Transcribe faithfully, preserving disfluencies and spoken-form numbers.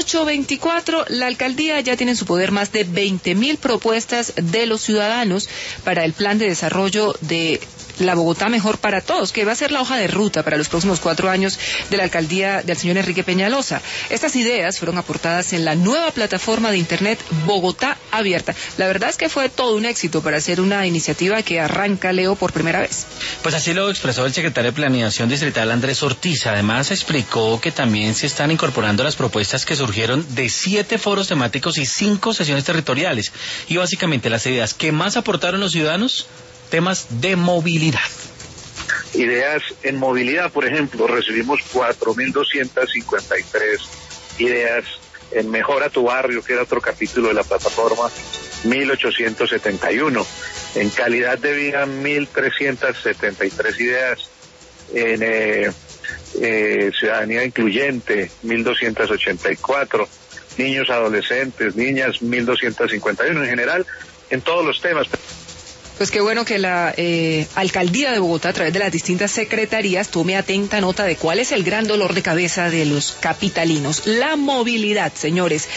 ocho veinticuatro, la alcaldía ya tiene en su poder más de veinte mil propuestas de los ciudadanos para el plan de desarrollo de la Bogotá Mejor para Todos, que va a ser la hoja de ruta para los próximos cuatro años de la alcaldía del señor Enrique Peñalosa. Estas ideas fueron aportadas en la nueva plataforma de Internet Bogotá Abierta. La verdad es que fue todo un éxito para hacer una iniciativa que arranca, Leo, por primera vez. Pues así lo expresó el secretario de Planeación Distrital, Andrés Ortiz. Además, explicó que también se están incorporando las propuestas que surgieron de siete foros temáticos y cinco sesiones territoriales. Y básicamente las ideas que más aportaron los ciudadanos, temas de movilidad. Ideas en movilidad, por ejemplo, recibimos cuatro mil doscientas cincuenta y tres ideas. En Mejora tu Barrio, que era otro capítulo de la plataforma, mil ochocientos setenta y uno. En calidad de vida, mil trescientas setenta y tres ideas. En eh, eh, ciudadanía incluyente, mil doscientas ochenta y cuatro. Niños, adolescentes, niñas, mil doscientas cincuenta y uno. En general, en todos los temas. Pues qué bueno que la eh, alcaldía de Bogotá, a través de las distintas secretarías, tome atenta nota de cuál es el gran dolor de cabeza de los capitalinos. La movilidad, señores.